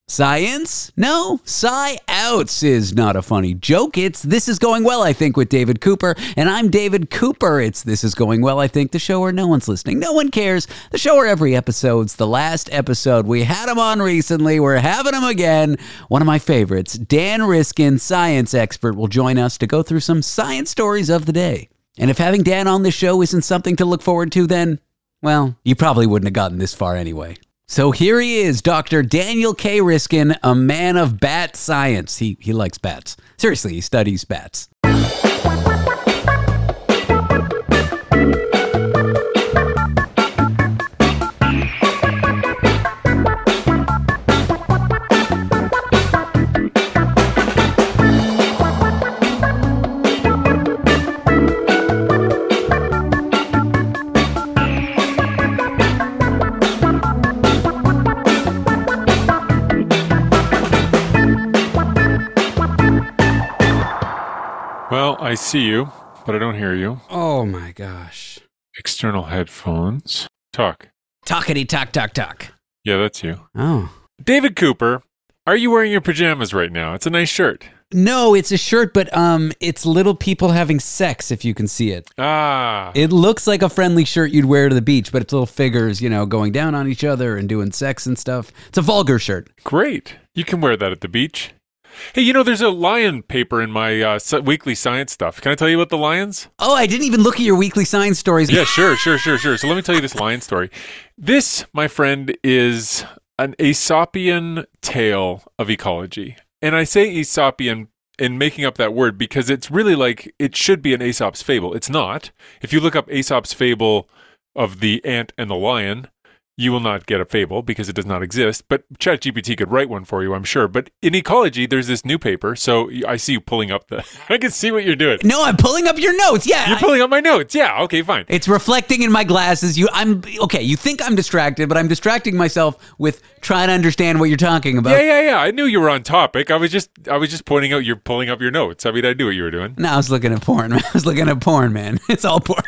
Science? No, Sci-outs is not a funny joke. It's This Is Going Well, I Think, with David Cooper. And I'm David Cooper. It's This Is Going Well, I Think, the show where no one's listening. No one cares. The show where every episode's the last episode. We had him on recently. We're having him again. One of my favorites, Dan Riskin, science expert, will join us to go through some science stories of the day. And if having Dan on the show isn't something to look forward to, then, well, you probably wouldn't have gotten this far anyway. So here he is, Dr. Daniel K. Riskin, a man of bat science. He likes bats. Seriously, he studies bats. Well, I see you, but I don't hear you. Oh my gosh. External headphones. Talk. Talkity talk talk talk. Yeah, that's you. Oh. David Cooper, are you wearing your pajamas right now? It's a nice shirt. No, it's a shirt, but it's little people having sex, if you can see it. Ah. It looks like a friendly shirt you'd wear to the beach, but it's little figures, going down on each other and doing sex and stuff. It's a vulgar shirt. Great. You can wear that at the beach. Hey, there's a lion paper in my weekly science stuff. Can I tell you about the lions? Oh, I didn't even look at your weekly science stories. Yeah, sure. So let me tell you this lion story. This, my friend, is an Aesopian tale of ecology. And I say Aesopian in making up that word because it's really like it should be an Aesop's fable. It's not. If you look up Aesop's fable of the ant and the lion, you will not get a fable because it does not exist. But ChatGPT could write one for you, I'm sure. But in ecology, there's this new paper. So I see you pulling up I can see what you're doing. No, I'm pulling up your notes. Yeah. You're pulling up my notes. Yeah. Okay, fine. It's reflecting in my glasses. You think I'm distracted, but I'm distracting myself with trying to understand what you're talking about. Yeah. I knew you were on topic. I was just pointing out you're pulling up your notes. I mean, I knew what you were doing. No, I was looking at porn. Man. It's all porn.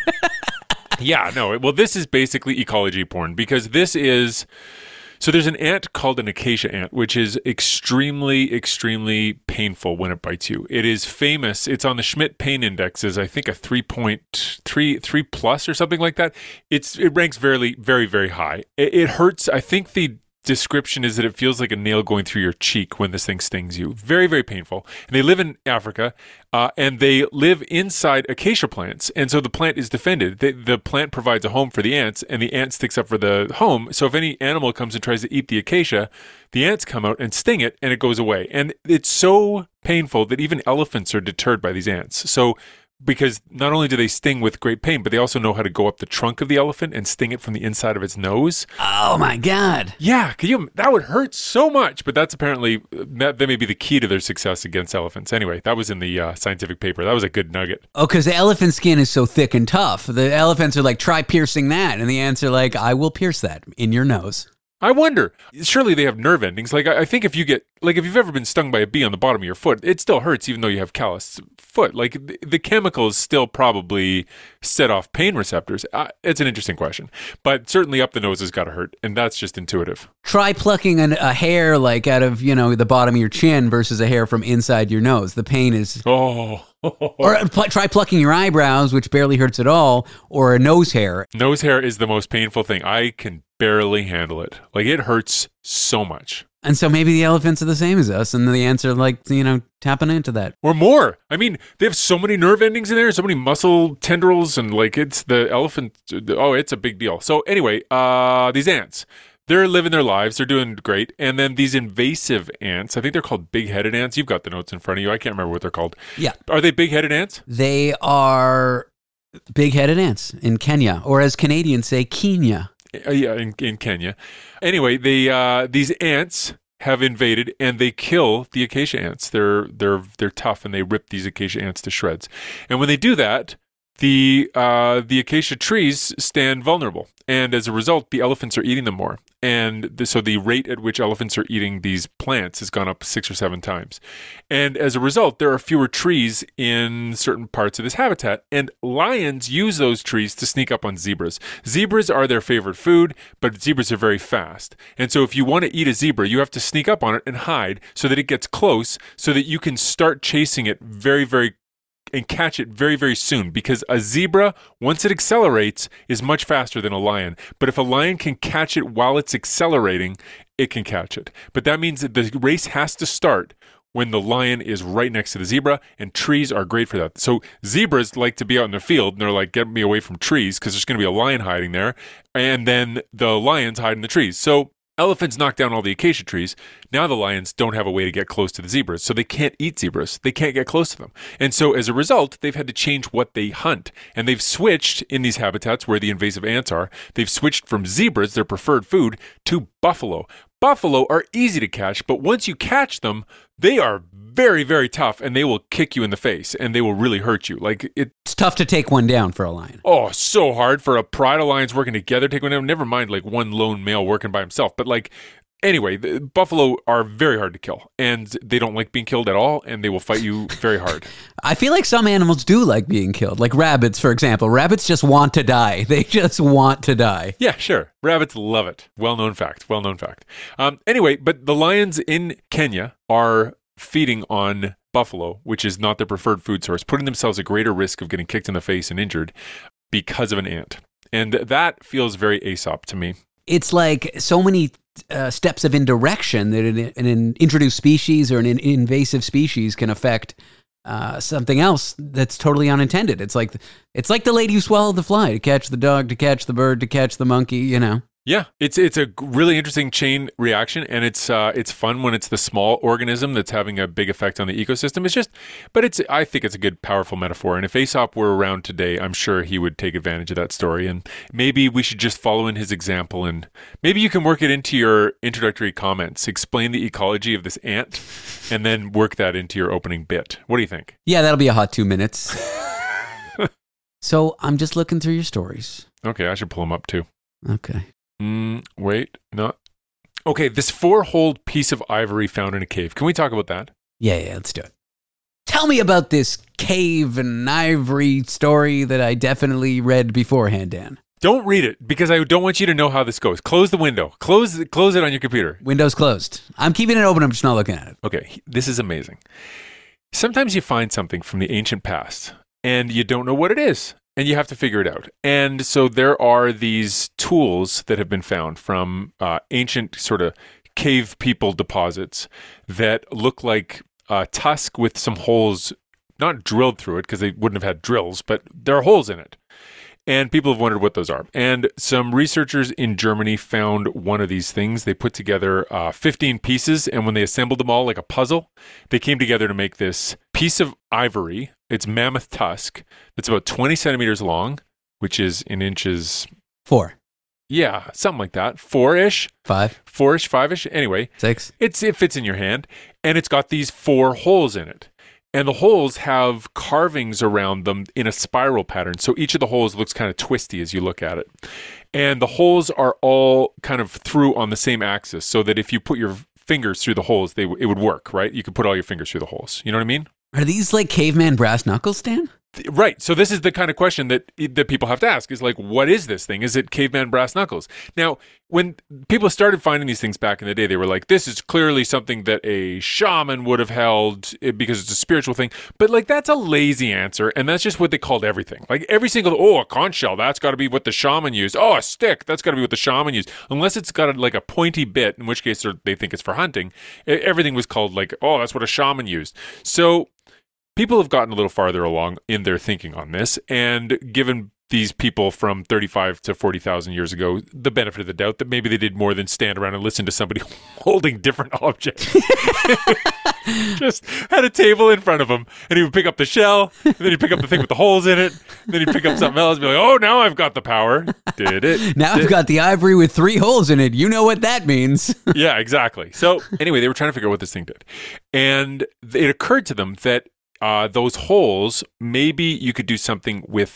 Yeah, no. Well, this is basically ecology porn because this is... So there's an ant called an acacia ant, which is extremely, extremely painful when it bites you. It is famous. It's on the Schmidt Pain Index is, I think, a 3.3 plus or something like that. It ranks very, very, very high. It hurts. I think the description is that it feels like a nail going through your cheek when this thing stings you. Very, very painful. And they live in Africa, and they live inside acacia plants. And so the plant is defended. The plant provides a home for the ants, and the ant sticks up for the home. So if any animal comes and tries to eat the acacia, the ants come out and sting it, and it goes away. And it's so painful that even elephants are deterred by these ants. So because not only do they sting with great pain, but they also know how to go up the trunk of the elephant and sting it from the inside of its nose. Oh my God. Yeah, that would hurt so much, but that's apparently, that may be the key to their success against elephants. Anyway, that was in the scientific paper. That was a good nugget. Oh, because the elephant skin is so thick and tough. The elephants are like, try piercing that. And the ants are like, I will pierce that in your nose. I wonder, surely they have nerve endings. Like, I think if you've ever been stung by a bee on the bottom of your foot, it still hurts even though you have calloused foot. Like, the chemicals still probably set off pain receptors. It's an interesting question. But certainly up the nose has got to hurt, and that's just intuitive. Try plucking a hair, like, out of, the bottom of your chin versus a hair from inside your nose. The pain is... Oh... Or try plucking your eyebrows, which barely hurts at all, or a nose hair. Nose hair is the most painful thing. I can barely handle it. Like, it hurts so much. And so maybe the elephants are the same as us, and the ants are like, tapping into that. Or more. I mean, they have so many nerve endings in there, so many muscle tendrils, and like, it's the elephant. Oh, it's a big deal. So anyway, these ants. They're living their lives. They're doing great. And then these invasive ants, I think they're called big-headed ants. You've got the notes in front of you. I can't remember what they're called. Yeah. Are they big-headed ants? They are big-headed ants in Kenya, or as Canadians say, Kenya. Yeah, in Kenya. Anyway, these ants have invaded and they kill the acacia ants. They're tough and they rip these acacia ants to shreds. And when they do that, the acacia trees stand vulnerable. And as a result, the elephants are eating them more. And so the rate at which elephants are eating these plants has gone up 6 or 7 times. And as a result, there are fewer trees in certain parts of this habitat. And lions use those trees to sneak up on zebras. Zebras are their favorite food, but zebras are very fast. And so if you want to eat a zebra, you have to sneak up on it and hide so that it gets close so that you can start chasing it and catch it very, very soon, because a zebra, once it accelerates, is much faster than a lion. But if a lion can catch it while it's accelerating, it can catch it. But that means that the race has to start when the lion is right next to the zebra, and trees are great for that. So zebras like to be out in the field, and they're like, get me away from trees, because there's going to be a lion hiding there, and then the lions hide in the trees. So elephants knock down all the acacia trees. Now the lions don't have a way to get close to the zebras, so they can't eat zebras. They can't get close to them. And so as a result, they've had to change what they hunt. And they've switched in these habitats where the invasive ants are, they've switched from zebras, their preferred food, to buffalo. Buffalo are easy to catch, but once you catch them, they are very, very tough, and they will kick you in the face, and they will really hurt you. It's tough to take one down for a lion. Oh, so hard for a pride of lions working together to take one down. Never mind one lone male working by himself. But anyway, the buffalo are very hard to kill, and they don't like being killed at all, and they will fight you very hard. I feel like some animals do like being killed, like rabbits, for example. Rabbits just want to die. They just want to die. Yeah, sure. Rabbits love it. Well-known fact. Anyway, but the lions in Kenya are feeding on buffalo, which is not their preferred food source, putting themselves at greater risk of getting kicked in the face and injured because of an ant. And that feels very Aesop to me. It's like so many steps of indirection that an introduced species or an invasive species can affect something else that's totally unintended. It's like the lady who swallowed the fly to catch the dog, to catch the bird, to catch the monkey, you know. Yeah, it's a really interesting chain reaction, and it's fun when it's the small organism that's having a big effect on the ecosystem. I think it's a good, powerful metaphor. And if Aesop were around today, I'm sure he would take advantage of that story. And maybe we should just follow in his example, and maybe you can work it into your introductory comments. Explain the ecology of this ant, and then work that into your opening bit. What do you think? Yeah, that'll be a hot 2 minutes. So I'm just looking through your stories. Okay, I should pull them up too. Okay. Wait, no. Okay, this 4-holed piece of ivory found in a cave. Can we talk about that? Yeah, let's do it. Tell me about this cave and ivory story that I definitely read beforehand, Dan. Don't read it, because I don't want you to know how this goes. Close the window. Close it on your computer. Window's closed. I'm keeping it open. I'm just not looking at it. Okay, this is amazing. Sometimes you find something from the ancient past, and you don't know what it is. And you have to figure it out. And so there are these tools that have been found from ancient sort of cave people deposits that look like a tusk with some holes, not drilled through it because they wouldn't have had drills, but there are holes in it. And people have wondered what those are. And some researchers in Germany found one of these things. They put together 15 pieces, and when they assembled them all like a puzzle, they came together to make this piece of ivory. It's mammoth tusk. It's about 20 centimeters long, which is in inches. 4. Yeah, something like that. 4-ish. 5. 4-ish, 5-ish. Anyway. 6. It fits in your hand, and it's got these 4 holes in it. And the holes have carvings around them in a spiral pattern. So each of the holes looks kind of twisty as you look at it. And the holes are all kind of through on the same axis, so that if you put your fingers through the holes, it would work, right? You could put all your fingers through the holes. You know what I mean? Are these like caveman brass knuckles, Dan? Right. So this is the kind of question that people have to ask is like, what is this thing? Is it caveman brass knuckles? Now, when people started finding these things back in the day, they were like, this is clearly something that a shaman would have held because it's a spiritual thing. But like, that's a lazy answer. And that's just what they called everything. Like every single, a conch shell, that's got to be what the shaman used. Oh, a stick, that's got to be what the shaman used. Unless it's got like a pointy bit, in which case they think it's for hunting. Everything was called like, oh, that's what a shaman used. So people have gotten a little farther along in their thinking on this and given these people from 35 to 40,000 years ago the benefit of the doubt that maybe they did more than stand around and listen to somebody holding different objects. Just had a table in front of him, and he would pick up the shell, and then he'd pick up the thing with the holes in it, then he'd pick up something else and be like, oh, now I've got the power. Did it. Now I've got the ivory with 3 holes in it. You know what that means. Yeah, exactly. So anyway, they were trying to figure out what this thing did. And it occurred to them that those holes, maybe you could do something with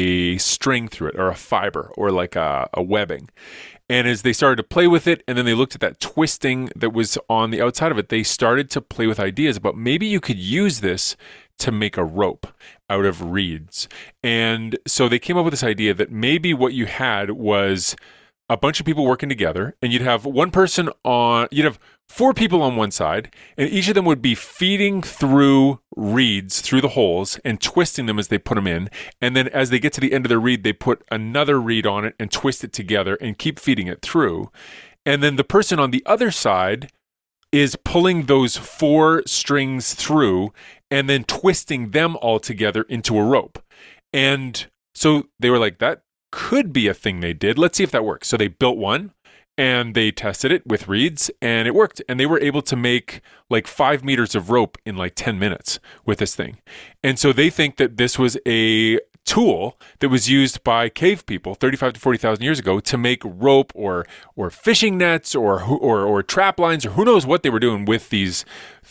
a string through it or a fiber or like a webbing. And as they started to play with it, and then they looked at that twisting that was on the outside of it, they started to play with ideas about maybe you could use this to make a rope out of reeds. And so they came up with this idea that maybe what you had was a bunch of people working together, and you'd have you'd have 4 people on one side, and each of them would be feeding through reeds through the holes and twisting them as they put them in. And then as they get to the end of the reed, they put another reed on it and twist it together and keep feeding it through. And then the person on the other side is pulling those 4 strings through and then twisting them all together into a rope. And so they were like, that could be a thing they did. Let's see if that works. So they built one and they tested it with reeds and it worked. And they were able to make like 5 meters of rope in like 10 minutes with this thing. And so they think that this was a tool that was used by cave people 35 to 40,000 years ago to make rope or fishing nets or trap lines, or who knows what they were doing with these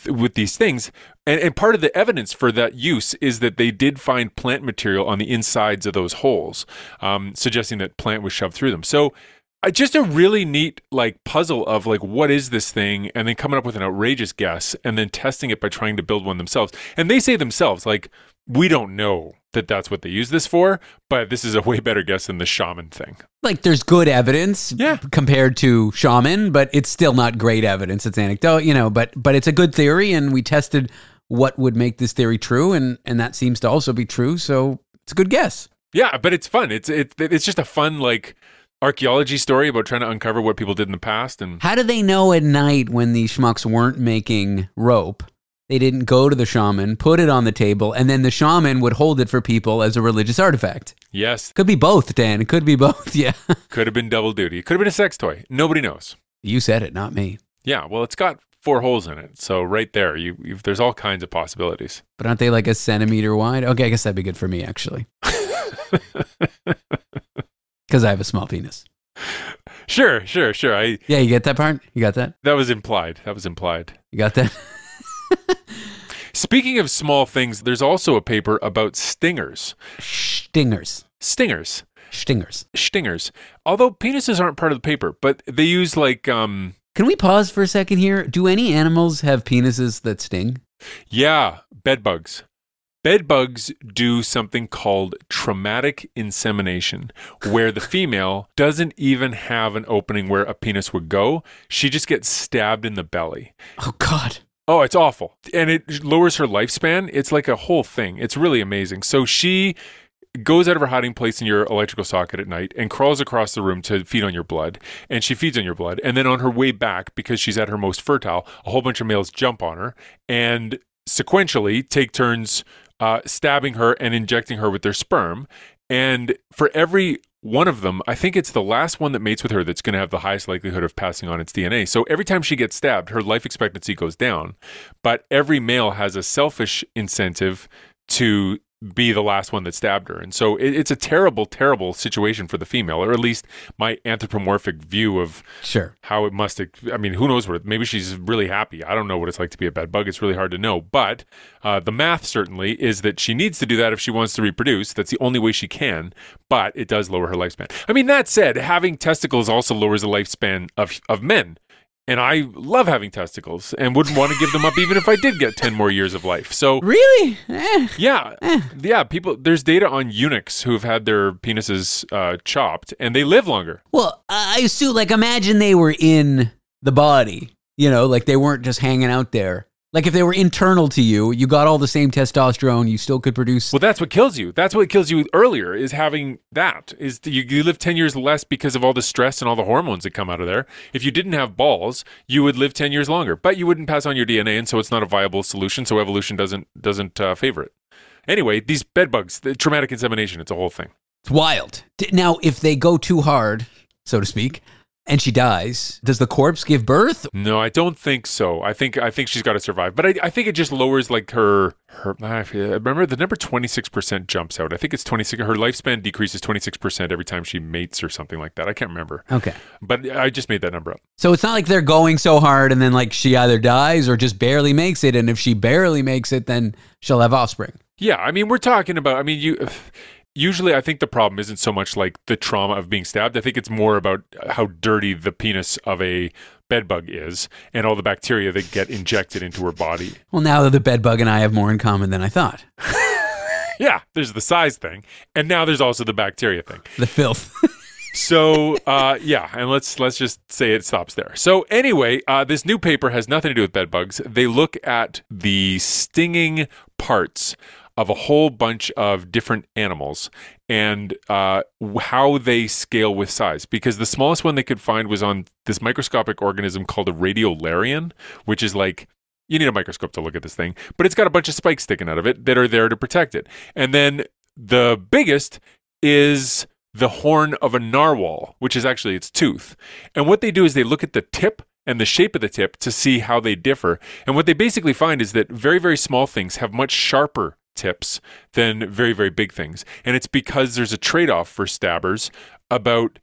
things. And part of the evidence for that use is that they did find plant material on the insides of those holes, suggesting that plant was shoved through them. So just a really neat like puzzle of like, what is this thing? And then coming up with an outrageous guess and then testing it by trying to build one themselves. And they say themselves, like, we don't know that that's what they use this for, but this is a way better guess than the shaman thing. Like, there's good evidence compared to shaman, but it's still not great evidence. It's anecdotal, but it's a good theory, and we tested what would make this theory true, and that seems to also be true, so it's a good guess. Yeah, but it's fun. It's just a fun, like, archaeology story about trying to uncover what people did in the past. And how do they know at night when these schmucks weren't making rope? They didn't go to the shaman, put it on the table, and then the shaman would hold it for people as a religious artifact. Yes. Could be both, Dan. It could be both, yeah. Could have been double duty. It could have been a sex toy. Nobody knows. You said it, not me. Yeah, well, it's got 4 holes in it. So right there, there's all kinds of possibilities. But aren't they like a centimeter wide? Okay, I guess that'd be good for me, actually. Because I have a small penis. Sure. Yeah, you get that part? You got that? That was implied. You got that? Speaking of small things, there's also a paper about stingers. Stingers. Although penises aren't part of the paper, but they use like... Can we pause for a second here? Do any animals have penises that sting? Yeah, bedbugs. Bedbugs do something called traumatic insemination, where the female doesn't even have an opening where a penis would go. She just gets stabbed in the belly. Oh, God. Oh, it's awful. And it lowers her lifespan. It's like a whole thing. It's really amazing. So she goes out of her hiding place in your electrical socket at night and crawls across the room to feed on your blood. And she feeds on your blood. And then on her way back, because she's at her most fertile, a whole bunch of males jump on her and sequentially take turns stabbing her and injecting her with their sperm. And for every one of them, I think it's the last one that mates with her that's going to have the highest likelihood of passing on its DNA. So every time she gets stabbed, her life expectancy goes down. But every male has a selfish incentive to be the last one that stabbed her. And so it's a terrible, terrible situation for the female, or at least my anthropomorphic view of how it must have, I mean, who knows maybe she's really happy. I don't know what it's like to be a bed bug. It's really hard to know. But the math certainly is that she needs to do that if she wants to reproduce. That's the only way she can, but it does lower her lifespan. I mean, that said, having testicles also lowers the lifespan of men. And I love having testicles and wouldn't want to give them up even if I did get 10 more years of life. So really? Yeah. People, there's data on eunuchs who have had their penises chopped and they live longer. Well, I assume, like, imagine they were in the body, like they weren't just hanging out there. Like if they were internal to you, you got all the same testosterone, you still could produce. Well, that's what kills you. That's what kills you earlier, is having that. Is you live 10 years less because of all the stress and all the hormones that come out of there. If you didn't have balls, you would live 10 years longer, but you wouldn't pass on your DNA, and so it's not a viable solution, so evolution doesn't favor it. Anyway, these bedbugs, the traumatic insemination, it's a whole thing. It's wild. Now, if they go too hard, so to speak, And she dies. Does the corpse give birth? No, I don't think so. I think she's got to survive. But I think it just lowers like her remember the number 26% jumps out. I think it's 26. Her lifespan decreases 26% every time she mates or something like that. I can't remember. Okay. But I just made that number up. So it's not like they're going so hard and then like she either dies or just barely makes it. And if she barely makes it, then she'll have offspring. Yeah, I mean, we're talking about, usually I think the problem isn't so much like the trauma of being stabbed. I think it's more about how dirty the penis of a bedbug is and all the bacteria that get injected into her body. Well, now that the bedbug and I have more in common than I thought. Yeah, there's the size thing. And now there's also the bacteria thing. The filth. So, yeah, and let's just say it stops there. So anyway, this new paper has nothing to do with bedbugs. They look at the stinging parts of a whole bunch of different animals and how they scale with size. Because the smallest one they could find was on this microscopic organism called a radiolarian, which is like, you need a microscope to look at this thing, but it's got a bunch of spikes sticking out of it that are there to protect it. And then the biggest is the horn of a narwhal, which is actually its tooth. And what they do is they look at the tip and the shape of the tip to see how they differ. And what they basically find is that very, very small things have much sharper tips than very, very big things. And it's because there's a trade-off for stabbers about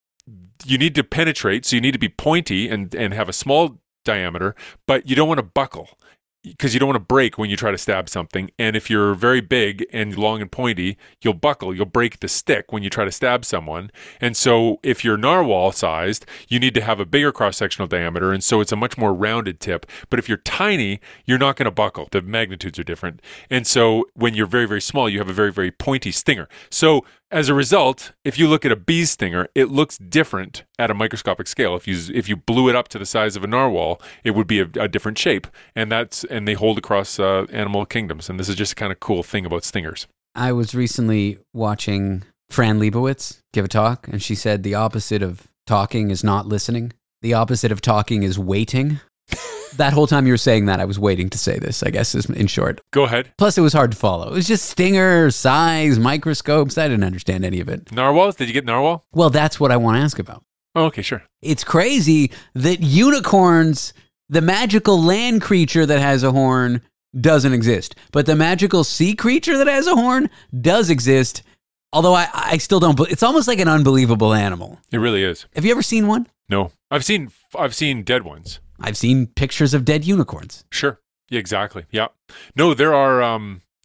you need to penetrate, so you need to be pointy and have a small diameter, but you don't want to buckle because you don't want to break when you try to stab something. And if you're very big and long and pointy, you'll buckle, you'll break the stick when you try to stab someone. And so if you're narwhal sized, you need to have a bigger cross-sectional diameter. And so it's a much more rounded tip. But if you're tiny, you're not going to buckle. The magnitudes are different. And so when you're very, very small, you have a very, very pointy stinger. So as a result, if you look at a bee's stinger, it looks different at a microscopic scale. If you blew it up to the size of a narwhal, it would be a different shape, and they hold across animal kingdoms. And this is just a kind of cool thing about stingers. I was recently watching Fran Lebowitz give a talk, and she said the opposite of talking is not listening. The opposite of talking is waiting. That whole time you were saying that, I was waiting to say this, I guess, is in short. Go ahead. Plus, it was hard to follow. It was just stinger, size, microscopes. I didn't understand any of it. Narwhals? Did you get narwhal? Well, that's what I want to ask about. Oh, okay, sure. It's crazy that unicorns, the magical land creature that has a horn, doesn't exist. But the magical sea creature that has a horn does exist. Although I still don't. It's almost like an unbelievable animal. It really is. Have you ever seen one? No. I've seen dead ones. I've seen pictures of dead unicorns. Sure. Yeah, exactly. Yeah. No, there are.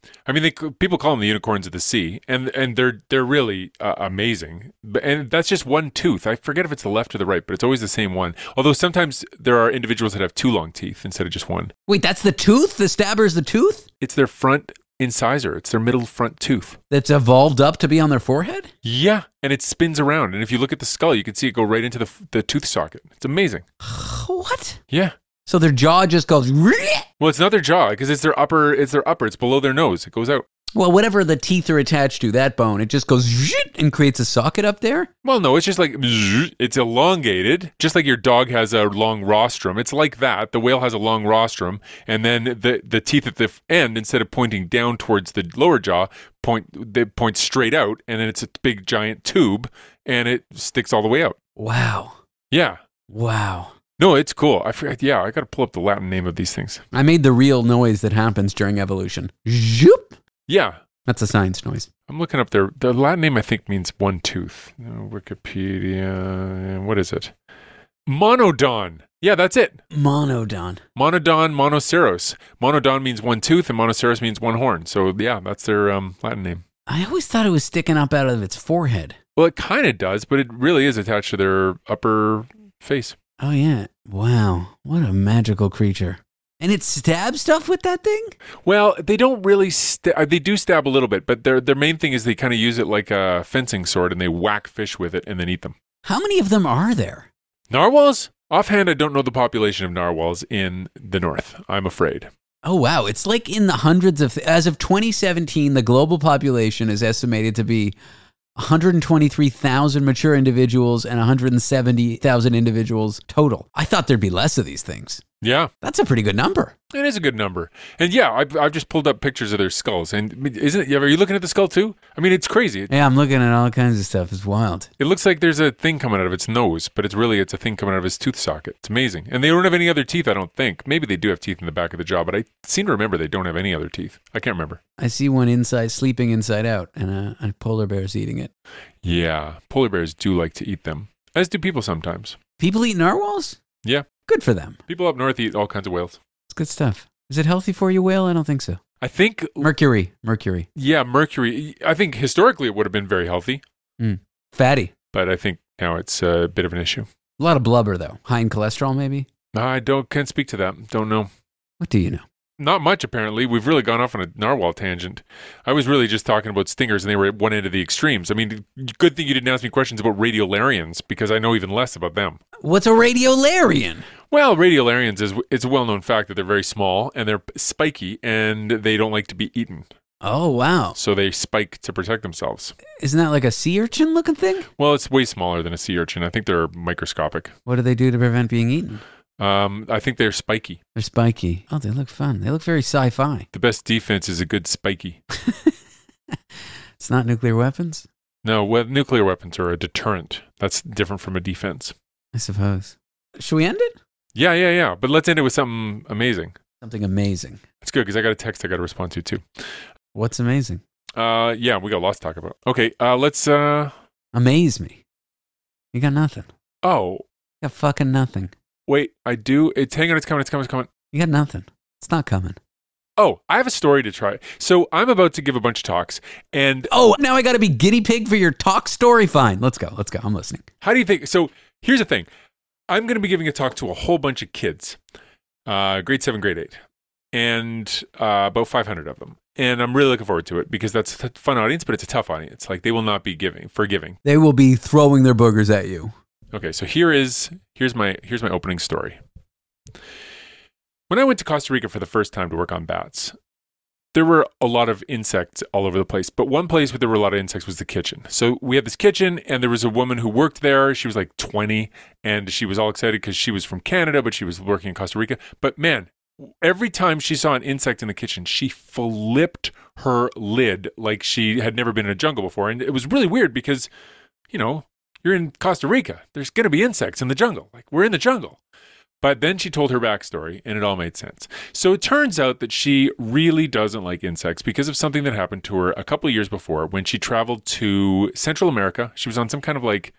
People call them the unicorns of the sea, and they're really amazing. And that's just one tooth. I forget if it's the left or the right, but it's always the same one. Although sometimes there are individuals that have two long teeth instead of just one. Wait, that's the tooth? The stabber's the tooth? It's their front incisor. It's their middle front tooth. That's evolved up to be on their forehead? Yeah, and it spins around. And if you look at the skull, you can see it go right into the tooth socket. It's amazing. What? Yeah. So their jaw just goes... Well, it's not their jaw because it's their upper. It's below their nose. It goes out. Well, whatever the teeth are attached to, that bone, it just goes and creates a socket up there? Well, no, it's just like, it's elongated, just like your dog has a long rostrum. It's like that. The whale has a long rostrum, and then the teeth at the end, instead of pointing down towards the lower jaw, they point straight out, and then it's a big giant tube, and it sticks all the way out. Wow. Yeah. Wow. No, it's cool. I forget. Yeah, I got to pull up the Latin name of these things. I made the real noise that happens during evolution. Zoop. Yeah. That's a science noise. I'm looking up the Latin name, I think, means one tooth. Wikipedia. What is it? Monodon. Yeah, that's it. Monodon. Monodon, monoceros. Monodon means one tooth, and monoceros means one horn. So, yeah, that's their Latin name. I always thought it was sticking up out of its forehead. Well, it kind of does, but it really is attached to their upper face. Oh, yeah. Wow. What a magical creature. And it stabs stuff with that thing? Well, they don't really they do stab a little bit, but their main thing is they kind of use it like a fencing sword, and they whack fish with it and then eat them. How many of them are there? Narwhals? Offhand, I don't know the population of narwhals in the north, I'm afraid. Oh, wow. It's like in the hundreds of... As of 2017, the global population is estimated to be 123,000 mature individuals and 170,000 individuals total. I thought there'd be less of these things. Yeah. That's a pretty good number. It is a good number. And yeah, I've just pulled up pictures of their skulls. And isn't it, are you looking at the skull too? I mean, it's crazy. Yeah, I'm looking at all kinds of stuff. It's wild. It looks like there's a thing coming out of its nose, but it's a thing coming out of his tooth socket. It's amazing. And they don't have any other teeth, I don't think. Maybe they do have teeth in the back of the jaw, but I seem to remember they don't have any other teeth. I can't remember. I see one sleeping inside out, and a polar bear's eating it. Yeah, polar bears do like to eat them, as do people sometimes. People eat narwhals? Yeah. Good for them. People up north eat all kinds of whales. It's good stuff. Is it healthy for you, whale? I don't think so. I think... Mercury. Yeah, mercury. I think historically it would have been very healthy. Fatty. But I think now it's a bit of an issue. A lot of blubber, though. High in cholesterol, maybe? Can't speak to that. Don't know. What do you know? Not much, apparently. We've really gone off on a narwhal tangent. I was really just talking about stingers, and they were at one end of the extremes. I mean, good thing you didn't ask me questions about radiolarians, because I know even less about them. What's a radiolarian? Well, radiolarians it's a well-known fact that they're very small, and they're spiky, and they don't like to be eaten. Oh, wow. So they spike to protect themselves. Isn't that like a sea urchin looking thing? Well, it's way smaller than a sea urchin. I think they're microscopic. What do they do to prevent being eaten? I think they're spiky. They're spiky. Oh, they look fun. They look very sci-fi. The best defense is a good spiky. It's not nuclear weapons? No, nuclear weapons are a deterrent. That's different from a defense. I suppose. Should we end it? Yeah. But let's end it with something amazing. Something amazing. It's good because I got a text I got to respond to too. What's amazing? Yeah, we got lots to talk about. Okay, let's... Amaze me. You got nothing. Oh. You got fucking nothing. Wait, I do. Hang on, it's coming. You got nothing. It's not coming. Oh, I have a story to try. So I'm about to give a bunch of talks, and... Oh, now I got to be guinea pig for your talk story? Fine, let's go. I'm listening. How do you think... So here's the thing. I'm going to be giving a talk to a whole bunch of kids, grade 7, grade 8, and about 500 of them. And I'm really looking forward to it because that's a fun audience, but it's a tough audience. Like, they will not be forgiving. They will be throwing their boogers at you. Okay, so here's my opening story. When I went to Costa Rica for the first time to work on bats, there were a lot of insects all over the place. But one place where there were a lot of insects was the kitchen. So we had this kitchen, and there was a woman who worked there. She was like 20, and she was all excited because she was from Canada, but she was working in Costa Rica. But man, every time she saw an insect in the kitchen, she flipped her lid like she had never been in a jungle before. And it was really weird because, you're in Costa Rica. There's going to be insects in the jungle. Like, we're in the jungle. But then she told her backstory, and it all made sense. So it turns out that she really doesn't like insects because of something that happened to her a couple of years before when she traveled to Central America. She was on some kind of like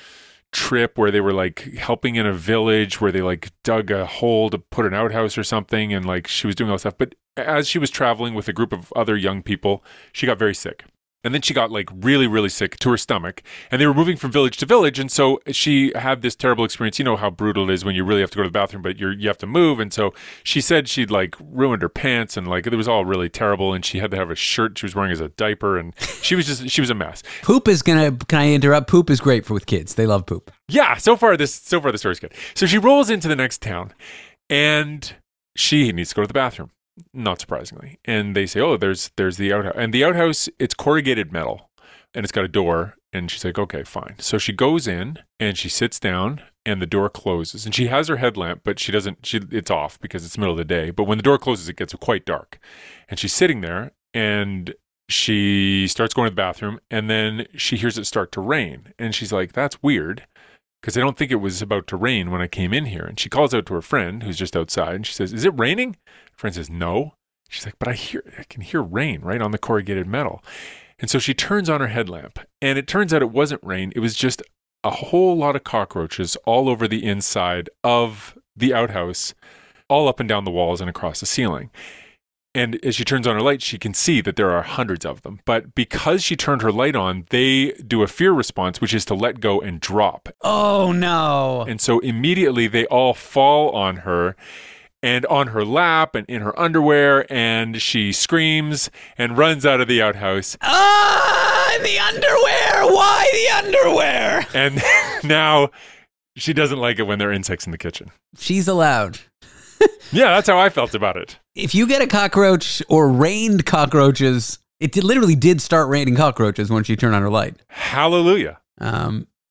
trip where they were like helping in a village where they like dug a hole to put an outhouse or something, and like she was doing all this stuff. But as she was traveling with a group of other young people, she got very sick. And then she got like really, really sick to her stomach, and they were moving from village to village. And so she had this terrible experience. You know how brutal it is when you really have to go to the bathroom, but you have to move. And so she said she'd like ruined her pants, and like it was all really terrible. And she had to have a shirt she was wearing as a diaper, and she was a mess. Poop is can I interrupt? Poop is great with kids. They love poop. Yeah. So far the story's good. So she rolls into the next town, and she needs to go to the bathroom. Not surprisingly. And they say, oh, there's the outhouse. And the outhouse, it's corrugated metal, and it's got a door. And she's like, okay, fine. So she goes in, and she sits down, and the door closes. And she has her headlamp, but it's off because it's the middle of the day. But when the door closes, it gets quite dark. And she's sitting there, and she starts going to the bathroom, and then she hears it start to rain. And she's like, that's weird, because I don't think it was about to rain when I came in here. And she calls out to her friend who's just outside, and she says, is it raining? Her friend says, no. She's like, but I can hear rain right on the corrugated metal. And so she turns on her headlamp, and it turns out it wasn't rain. It was just a whole lot of cockroaches all over the inside of the outhouse, all up and down the walls and across the ceiling. And as she turns on her light, she can see that there are hundreds of them. But because she turned her light on, they do a fear response, which is to let go and drop. Oh, no. And so immediately they all fall on her and on her lap and in her underwear, and she screams and runs out of the outhouse. Ah, the underwear! Why the underwear? And now she doesn't like it when there are insects in the kitchen. She's allowed. Yeah, that's how I felt about it. If you get a cockroach or rained cockroaches, literally did start raining cockroaches when she turned on her light. Hallelujah.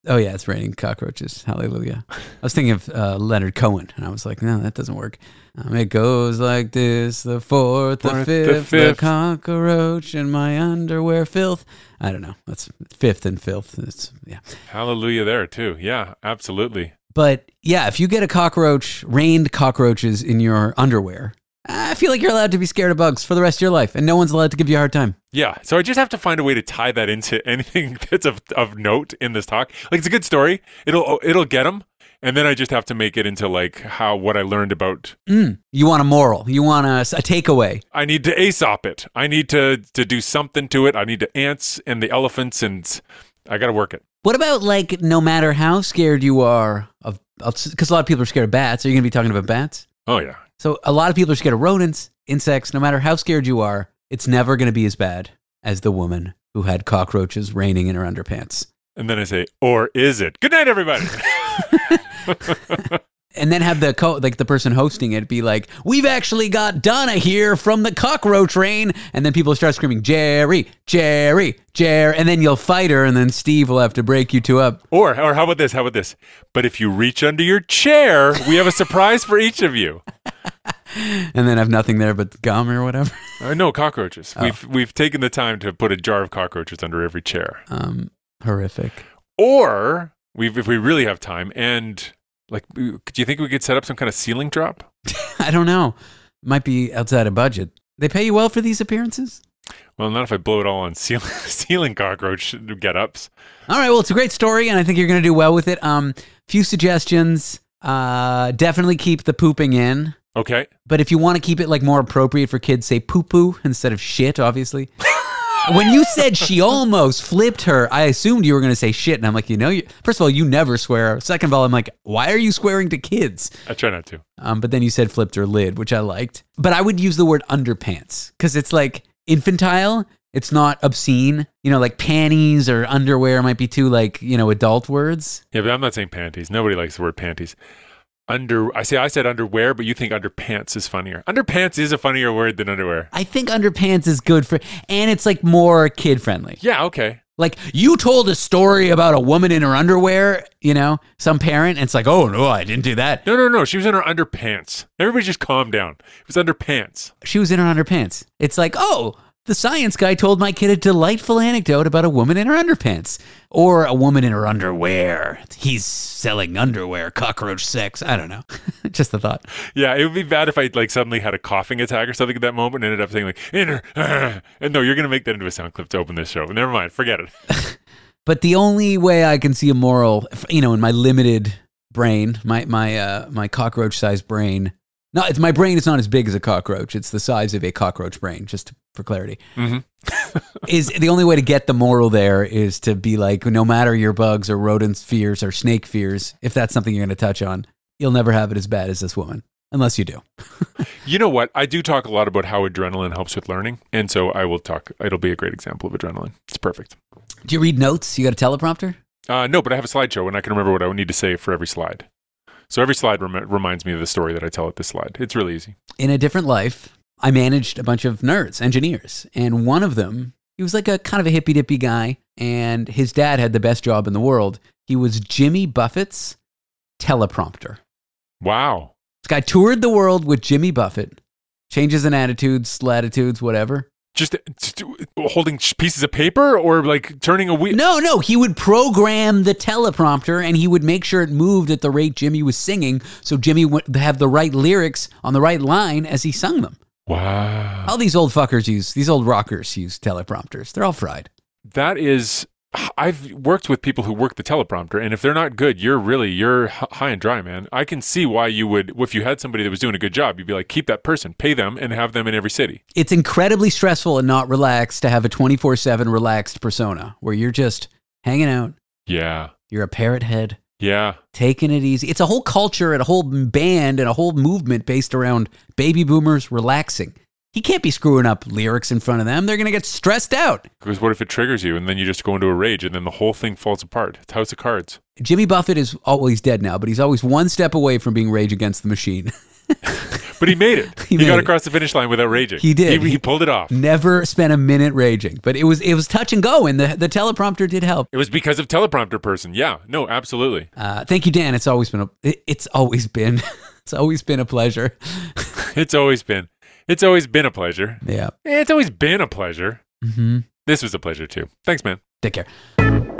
Oh, yeah, it's raining cockroaches. Hallelujah. I was thinking of Leonard Cohen, and I was like, no, that doesn't work. It goes like this, the fourth, the fifth, the cockroach in my underwear filth. I don't know. That's fifth and filth. Yeah. Hallelujah there, too. Yeah, absolutely. But, yeah, if you get rained cockroaches in your underwear, I feel like you're allowed to be scared of bugs for the rest of your life, and no one's allowed to give you a hard time. Yeah, so I just have to find a way to tie that into anything that's of note in this talk. Like, it's a good story. It'll get them, and then I just have to make it into like what I learned about. You want a moral. You want a takeaway. I need to Aesop it. I need to do something to it. I need the ants and the elephants, and I got to work it. What about, like, no matter how scared you are of, because a lot of people are scared of bats. Are you going to be talking about bats? Oh, yeah. So a lot of people are scared of rodents, insects. No matter how scared you are, it's never going to be as bad as the woman who had cockroaches raining in her underpants. And then I say, or is it? Good night, everybody. And then have the person hosting it be like, we've actually got Donna here from the cockroach rain. And then people start screaming, Jerry, Jerry, Jerry. And then you'll fight her, and then Steve will have to break you two up. Or how about this? How about this? But if you reach under your chair, we have a surprise for each of you. And then have nothing there but gum or whatever. No, cockroaches. Oh. We've taken the time to put a jar of cockroaches under every chair. Horrific. Or if we really have time, and like, do you think we could set up some kind of ceiling drop? I don't know. Might be outside of budget. They pay you well for these appearances? Well, not if I blow it all on ceiling cockroach get-ups. All right, well, it's a great story, and I think you're going to do well with it. Few suggestions. Definitely keep the pooping in. Okay. But if you want to keep it like more appropriate for kids, say poo-poo instead of shit, obviously. When you said she almost flipped her, I assumed you were going to say shit. And I'm like, first of all, you never swear. Second of all, I'm like, why are you swearing to kids? I try not to. But then you said flipped her lid, which I liked. But I would use the word underpants because it's like infantile. It's not obscene. Like panties or underwear might be too adult words. Yeah, but I'm not saying panties. Nobody likes the word panties. I said underwear, but you think underpants is funnier. Underpants is a funnier word than underwear. I think underpants is good and it's like more kid friendly. Yeah, okay. Like, you told a story about a woman in her underwear, some parent, and it's like, oh, no, I didn't do that. No. She was in her underpants. Everybody just calm down. It was underpants. She was in her underpants. It's like, oh, the science guy told my kid a delightful anecdote about a woman in her underpants. Or a woman in her underwear. He's selling underwear, cockroach sex. I don't know. Just a thought. Yeah, it would be bad if I suddenly had a coughing attack or something at that moment and ended up saying in her. And no, you're going to make that into a sound clip to open this show. Never mind. Forget it. But the only way I can see a moral, in my limited brain, my cockroach-sized brain. No, my brain is not as big as a cockroach. It's the size of a cockroach brain, just for clarity. Mm-hmm. Is the only way to get the moral there is to be like, no matter your bugs or rodent fears or snake fears, if that's something you're going to touch on, you'll never have it as bad as this woman, unless you do. You know what? I do talk a lot about how adrenaline helps with learning, and so I will talk. It'll be a great example of adrenaline. It's perfect. Do you read notes? You got a teleprompter? No, but I have a slideshow, and I can remember what I would need to say for every slide. So every slide reminds me of the story that I tell at this slide. It's really easy. In a different life, I managed a bunch of nerds, engineers, and one of them, he was like a kind of a hippy-dippy guy, and his dad had the best job in the world. He was Jimmy Buffett's teleprompter. Wow. This guy toured the world with Jimmy Buffett, changes in attitudes, latitudes, whatever. Just holding pieces of paper or like turning a wheel? No. He would program the teleprompter and he would make sure it moved at the rate Jimmy was singing so Jimmy would have the right lyrics on the right line as he sung them. Wow. All these old rockers use teleprompters. They're all fried. That is... I've worked with people who work the teleprompter, and if they're not good, you're high and dry, man. I can see why you would, if you had somebody that was doing a good job, you'd be like, keep that person, pay them, and have them in every city. It's incredibly stressful and not relaxed to have a 24/7 relaxed persona where you're just hanging out. Yeah. You're a parrot head. Yeah. Taking it easy. It's a whole culture and a whole band and a whole movement based around baby boomers relaxing. He can't be screwing up lyrics in front of them. They're going to get stressed out. Because what if it triggers you and then you just go into a rage and then the whole thing falls apart? It's House of Cards. Jimmy Buffett is always dead now, but he's always one step away from being Rage Against the Machine. But he made it. He made got it. across the finish line without raging. He did. He pulled it off. Never spent a minute raging, but it was touch and go, and the teleprompter did help. It was because of teleprompter person. Yeah, no, absolutely. Thank you, Dan. It's always been it's always been a pleasure. It's always been a pleasure. Yeah. It's always been a pleasure. Mm-hmm. This was a pleasure too. Thanks, man. Take care.